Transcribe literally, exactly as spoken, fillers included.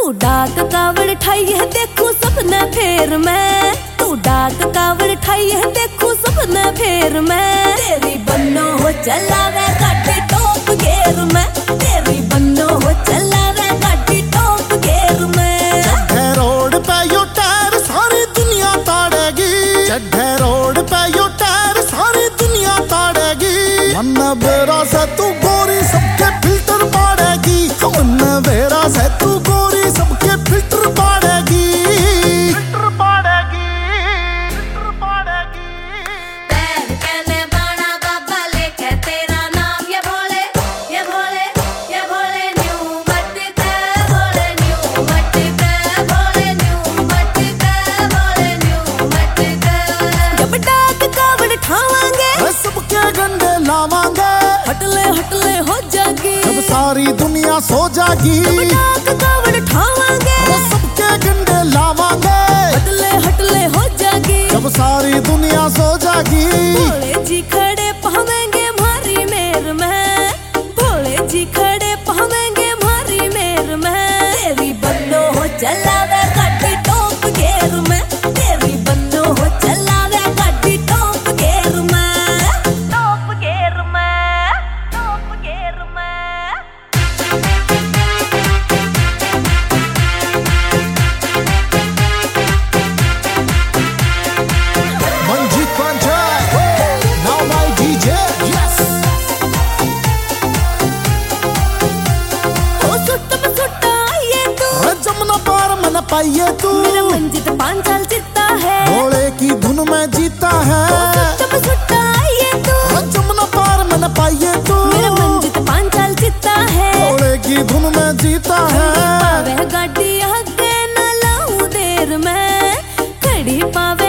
तू डाक कावड़ ठाई है देखू सपना फेर मैं, तू डाक कावड़ ठाई है देखू सपना फेर मैं। तेरी बन्नो हो चलावे गाड़ी टॉप गेर में, तेरी बन्नो हो चलावे गाड़ी टॉप गेर में। चढ़े रोड पे यो टायर सारी दुनिया ताड़ेगी, चढ़े रोड पे यो टायर सारी दुनिया ताड़ेगी। मन बेरा से तू गोरी सबके फिल्टर पाड़ेगी, मन बेरा से तू गोरी सबके फिल्टर पाड़ेगी, फिल्टर पाड़ेगी, फिल्टर पाड़ेगी। पैर कहने बाणा बाबा लेके तेरा नाम ये भोले, ये भोले, ये भोले न्यू मटका, भोले न्यू मटका, भोले न्यू मटका, भोले न्यू मटका। जब डाक कावड़ ठावांगे सबके गंडे लावांगे, हटले हटले हो जागी जब सारी दुनिया सो जागी। डाक कावड़ ठावांगे सबके गंडे लावांगे, हटले हटले हो जागी जब सारी दुनिया सो जागी। भोले जी खड़े पावेंगे मारी मेर में, भोले जी खड़े पावेंगे मारी मेर में। तेरी बन्नो हो चलावे गाड़ी टॉप गेर में, तेरी बन्नो हो चलावे गाड़ी टॉप गेर में, टॉप गेर में, टॉप गेर में। Manjit Panjai, now my D J, yes. ओ सुट में सुट आइए तू, जमुना पार मन पाइए तू, मेरा मंजित पाँच साल जीता है, भोले की धुन में जीता है। सुट में सुट आइए तू, जमुना पार मन पाइए तू, मेरा मंजित पाँच साल जीता है, भोले की धुन में जीता है। पावे गाड़ी आगे न लाऊं देर में, खड़ी पावे